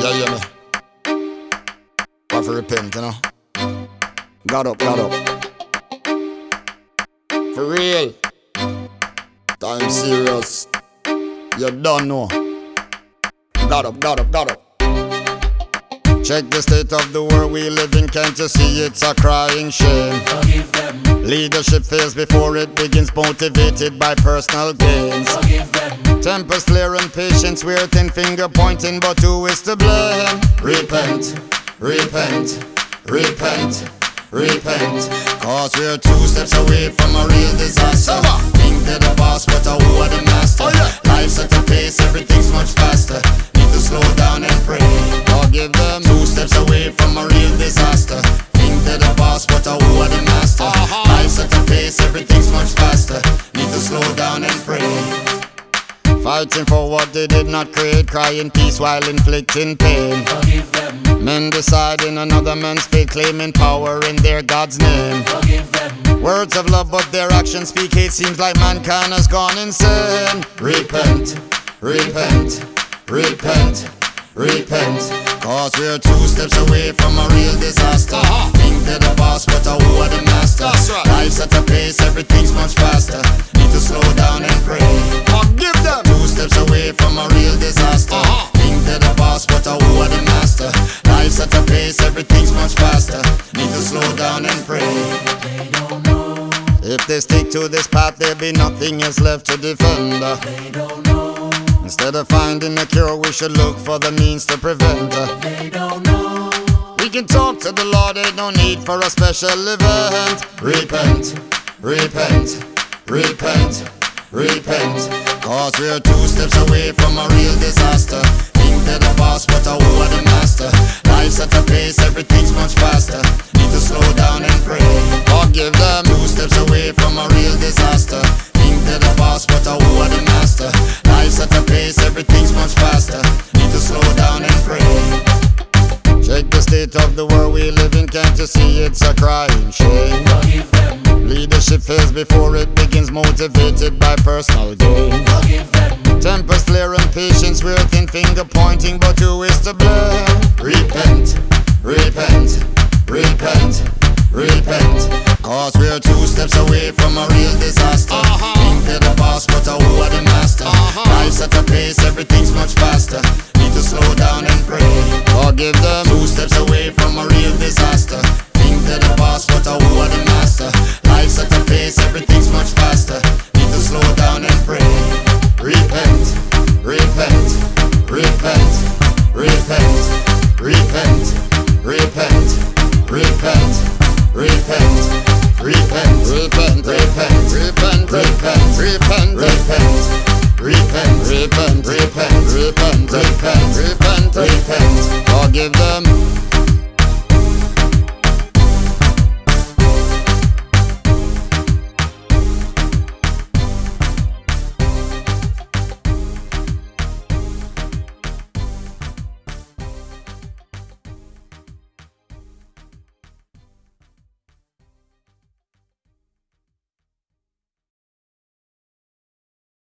You hear me? Have to repent, you know. God up. For real. Time serious. You don't know. God up. Check the state of the world we live in, can't you see it's a crying shame? Forgive them. Leadership fails before it begins, motivated by personal gains. Forgive them. Tempers flare and patience wear thin, finger pointing, but who is to blame? Repent. Cause we're 2 steps away from a real disaster. Think they're the boss, but who are the master? Life's at a pace, everything's much faster. Need to slow down and pray. Forgive them. 2 steps away from a real disaster. Think they're the boss, but who are the master? Life's at a pace, everything's much faster. Need to slow down and pray. Fighting for what they did not create, crying peace while inflicting pain. Forgive them. Men deciding another man's fate, claiming power in their God's name. Forgive them. Words of love, but their actions speak hate. Seems like mankind has gone insane. Repent. Cause we're 2 steps away from a real disaster. Think they're the boss, but who are the master? Life's at a pace, everything's much faster. Need to slow down and pray. Forgive them. 2 steps away from a real disaster. Think they're the boss, but who are the master? Life's at a pace, everything's much faster. Need to slow down and pray. They don't know. If they stick to this path, there'll be nothing else left to defend. They don't know. Instead of finding a cure, we should look for the means to prevent. They don't know. We can talk to the Lord, ain't no need for a special event. Repent. Cause we're 2 steps away from a real disaster. Think they're the boss, but who are the master? Life's at a pace, everything's much faster. Need to slow down and pray. Forgive them. 2 steps away from a real disaster. Think they're the boss, but who are the master? Life's at a pace, everything's much faster. Need to slow down and pray. Check the state of the world we live in, can't you see it's a crying shame? Forgive them. Leadership fails before it begins, motivated by personal gain. Forgive them. Tempers flare and patience wear thin, finger pointing, but who is to blame? Repent. Cause we're 2 steps away from a real disaster. Think they're the boss, but who are the master? Life's at a pace, everything's much faster. Need to slow down and pray. Forgive them. 2 steps away from a real disaster. Think they're the boss, but who are the master? Life's at a pace, everything's much faster. Need to slow down and pray. Repent. Forgive them.